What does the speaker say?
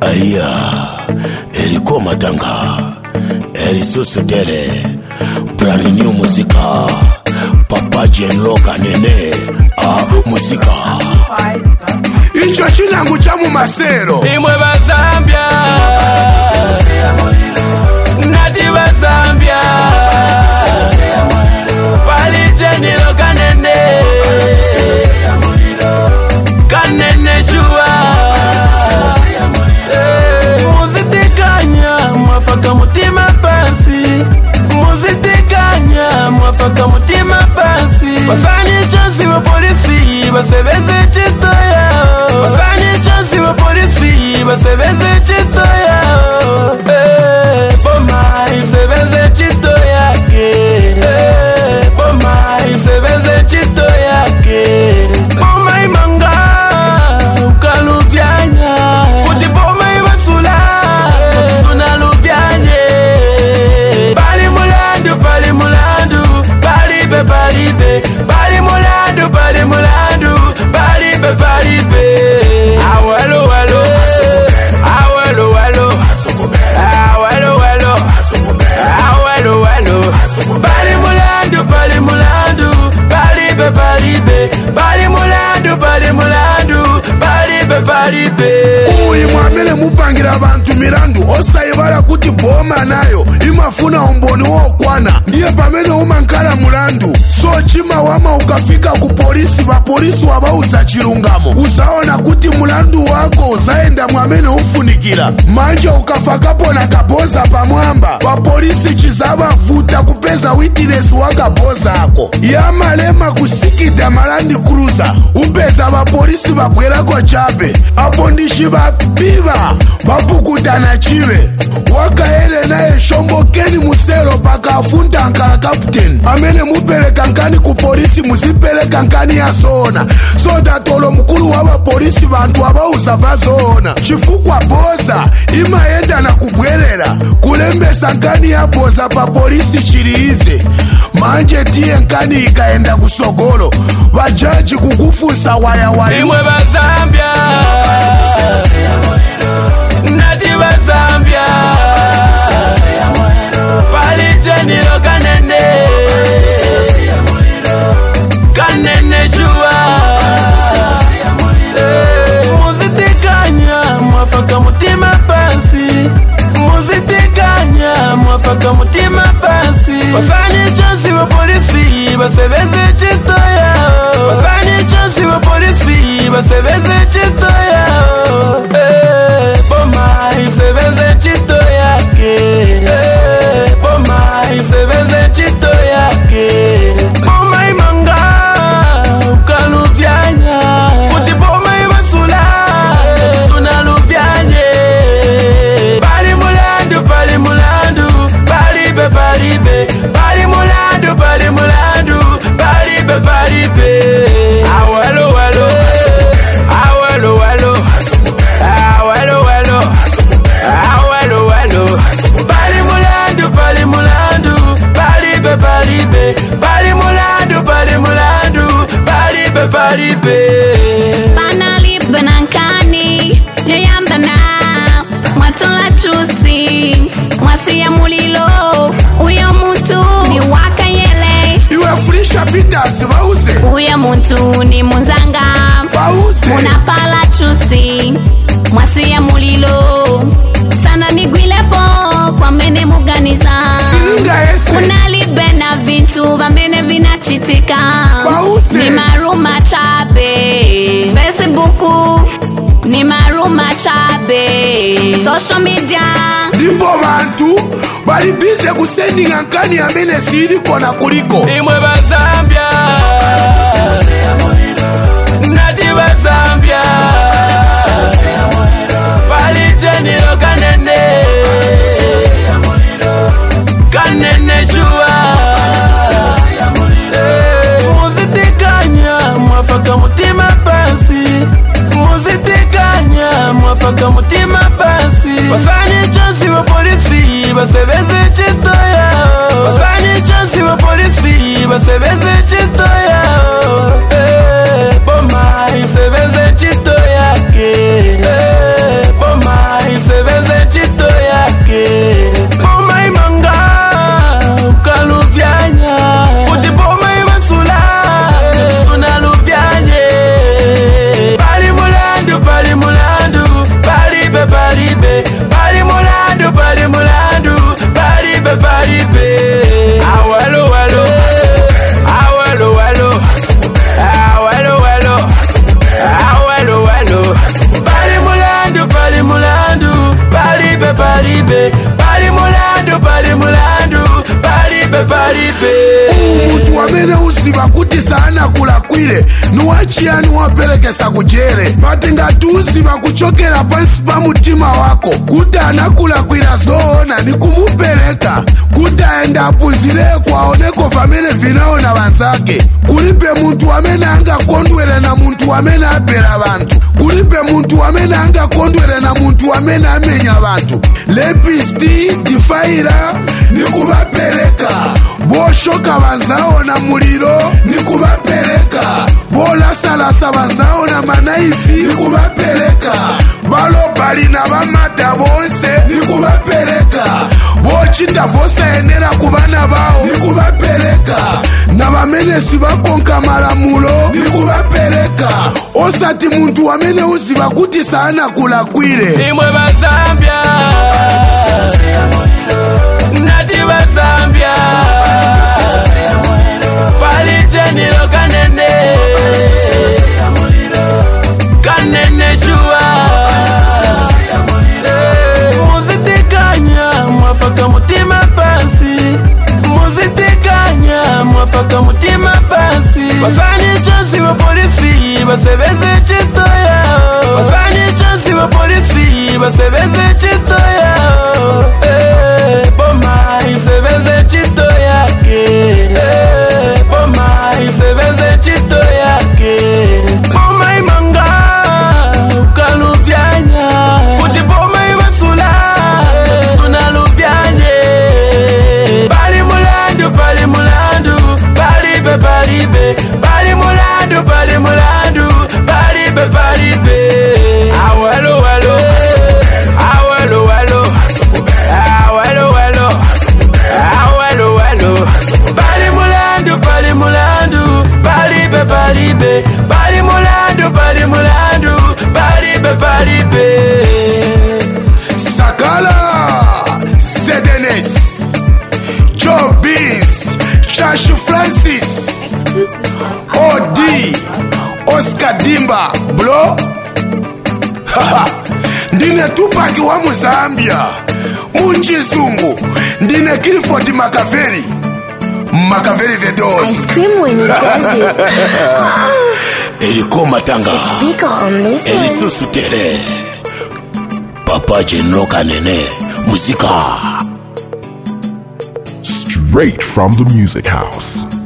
Aya, Eriko Matanga, Erisoso Tele, Brand New Musica, Papa Jenlo Kanene, Musica. Icho chinangu chamu masero. Imwe Bazambia, Nativa Zambia, Pali Jenilo Kanene, Kanene Chua. Mwafaka mutima pasi, muzitikanya mwafaka mutima pasi. Basani chansi wa polisi basebeze chito yao. Basani chansi wa polisi basebeze chito yao. Boma isebeze chito yake. Boma isebeze chito yake. Boma imanga ukaluvyanya. Kuti boma ibasula Balibe, awalo walo, awalo walo, awalo walo, awalo walo. Balimulandu, balibe, balimulandu, balibe. Uyi mwamele mupangira abantu mirandu, osayibala kuti boma nayo imafuna umboni wokwana. Ndiye pamene umankala mulandu, so chima wama ukafika ku polisi, ba polisi wabauza chilungamo. Uzaona kuti mulandu wako uzaenda mwamene ufunikira. Manja ukafakapo na kaboza pamwamba, ba polisi chizaba vuta kupeza witness wakaboza ako. Yamalema kusikida malandi cruiser, upeza ba polisi babwerako chape. Apo ndishi bapiba, bapukutana chive. Wakaele naye shombo keni musero paka afunta ankala captain. Amene mupeleka nkani ku polisi musipeleka nkani ya zona. So datolo mkulu waba polisi bantu wabauza vazona. Chifukwa boza, ima enda na kubwerera. Kulembesa nkani ya boza pa polisi chiriize. Manje tiye nkani ikaenda kusogolo. Wajaji kukufusa waya waya. Imwe Bazambia, Nativa Zambia, Pali Jenilo Kanene, Kanene Chua. Muzitikanya mwafaka mutima pasi, muzitikanya mwafaka mutima pasi. Basani chansi wa polisi basebeze chito yao. Basani chansi wa polisi basebeze chito yao. Boma isebeze chito yake. Boma isebeze chito yake. Boma imanga ukaluvyanya. Kuti boma ibasula suna luvyanye. Balimulandu, balibe. Balimulandu, balibe. Awalo walo, awalo walo, awalo walo, awalo walo. Balimulandu, balibe. Balimulandu, balibe. Panalibe nankani, yayambana, mwatola chusi, mwasi ya mulilo, uyo muntu ni wakayele. Iwe Frisha Peters bauze. Uyo muntu ni munzanga, bauze. Munapala chusi, mwasi ya mulilo. Sana nigwilepo kwa mene muganiza. Sininga ese. Unalibe na vintu bamene vinachitika. Bauze. Ni maruma chabe Facebook, ni maruma chabe social media. Ndipo bantu balibize kusendinga nkani amene siri kona kuliko. Imwe Bazambia, Nativa Zambia, Pali Jenilo Kanene, Kanene Chua. Muzitikanya mwafaka mutima pasi, muzitikanya mwafaka mutima pasi. Basani chansi wa polisi basebeze chito yao. Basani chansi wa polisi basebeze chito yao. Boma isebeze chito yake. Boma isebeze palibe, pali mulandu, pali mulandu, palibe, palibe. Awalo, walo, awalo, walo, awalo, walo, awalo, walo. Pali mulandu, pali mulandu, palibe, palibe, pali mulandu, pali mulandu, palibe, palibe. Muntu amene uziva kuti sana kulakwile nuwachiyani waperekesa kujere pati ngati uziva kuchokera pansi pa mutima wako kuti anakulakwira zoona ni kumupereka kuti aenda apuzireko aoneko vamene vinaona vanzake. Kulibe muntu amene angakondwere na muntu amene abera vantu, kulibe muntu amene angakondwere na muntu amene amenya vantu. Lepisti difaira ni kuvapereka, boshoka vanzao na muliro ni kuvapereka, bolasalasa vanzao na manaifi ni kuvapereka, balobali na vamata bonse ni kuvapereka, bochita vosaenera kuvana vao ni kuvapereka, na vamenesi vakonka malamulo ni kuvapereka. Osati muntu wamene uziva kuti sana kulakwile. Imwe bazambia nati bazambia palitenilo kanene kanene shua muzitikanya mwafaka mutima pasi, muzitikanya mwafaka mutima pasi. Basani chansi wa polisi basebeze chito yao, basani chansi wa polisi basebeze chito yao. Boma isebeze chito yake, boma isebeze chito yake. Boma imanga ukaluvyanya kuti boma ibasula suna luvyanye. Pali mulandu, pali mulandu, palibe, palibe, pali mulandu, pali mulandu, palibe, palibe. Awalo, walo, awalo, walo, awalo, walo, awalo, walo. Pali mulandu, pali mulandu, palibe, palibe, pali mulandu, pali mulandu, palibe, palibe. Sakala Sedenes, Joe Beans, Chashu Francis, OD, Oscar Dimba, bro. Haha, ndine Tupac wa Muzambia, Munchizungu, ndine Clifford Makaveli, Makaveli the Dog. I scream when it does it. Eriko Matanga, Bigger on this one. Eriso Sutere, Papa General Kanene, Muzika. Straight from the music house.